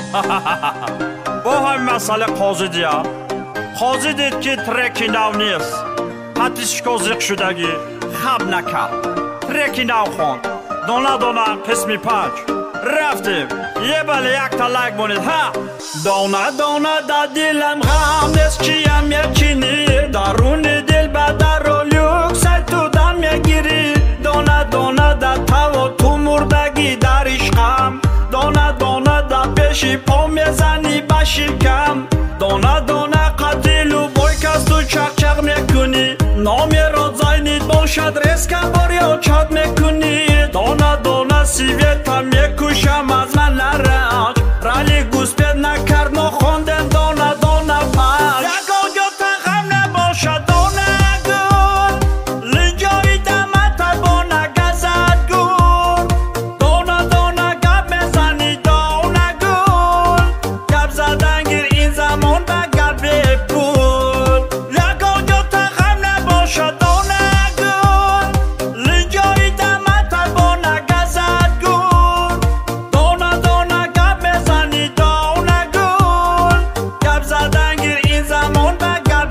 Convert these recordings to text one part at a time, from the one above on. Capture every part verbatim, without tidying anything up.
با هم مسئله قاضی دیا قاضی دید که ترکی نو نیست حتیش کازیق شدگی خب نکرد ترکی نو خوند دانه دانه قسمی پنج رفتیم یه بله یک تا لک بونید ها دانه دانه دا دلم غم نیست چیم یکینی درون دل بدر و لیوکس تو دم یگیری دانه دانه دا تو تو مردگی در عشقم دانه دانه دا پیشی پا میزنی بشکم دانه دانه قتیل و بایکست تو چق چق میکنی نامی را زاینید باشد ریسکم باری و چاد میکنی دانه دانه سیویتا میکوشم از من نرنج رالی گوز پید نکرد نخوندم دانه دانه پنج یکا گتا غم نباشد دانه گل لنجایی دمت بانه گزد گل دانه دانه گب میزنی دانه گل گب زدن گیر این زمان به گب پول یکا گتا غم نباشد دانه گل لنجایی دمت بانه گزد گل دانه دانه گب میزنی دانه گل گب زدن گیر این زمان به گب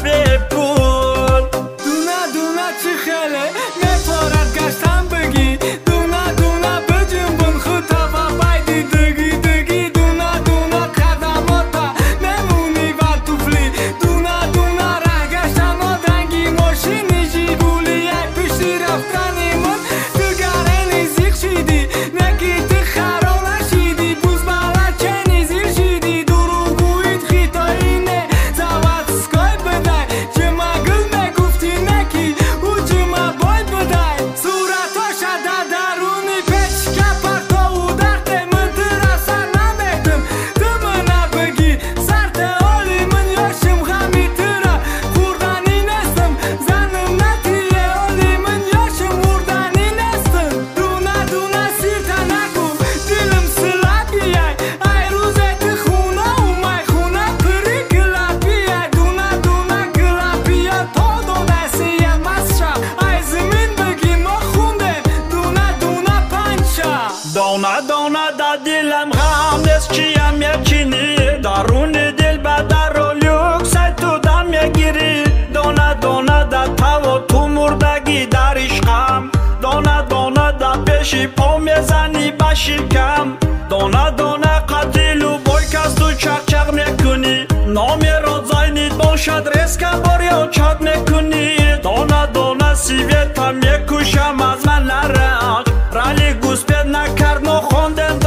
پول دونه دونه چی خیله نپارد گشتم بگی دونه دونه بجنبون خودتا و بایدی دگی دگی دونه دونه قدماتا نمونی و توفلی دونه دونه ره گشتن آدنگی ماشینی جیبولی یک پشتی رفتنی من دگره نیزیق شیدی نگی تی خرا نشیدی بوز بلا چه نیزیر شیدی دروگوید خیتایی نه زواد سکای بدای چه مگل نگفتی نکی او چه مبای بدای صورتا شده درونی پیچ کپر تا او درد من ترسن نمیتم دمنا بگی سرت حالی من یاشم غمی تره خوردنی نستم زنم نتیه حالی من یاشم خوردنی نستم دونه دونه سیرتا نگو دلم سلابیه ای روزت خونه و مای خونه پری گلابیه دونه دونه گلابیه تا دونه سیه مسشه ای زمین بگی ما خوندم دونه دونه پنچه دانه دانه دا دلم غم نیست چیم یکینی درون دل بدر و لیوکس تو دم یگیری دانه دانه دا تو تو مردگی در عشقم دانه دانه دا پیشی پا میزنی بشکم دانه دانه قتیل و بایکست تو چق چق میکنی نامی را زاینید باشد ریسکم باری و چاد میکنی دانه دانه سیویتا میکوشم از من نرنج رالی گوز پید نکرد نخوندم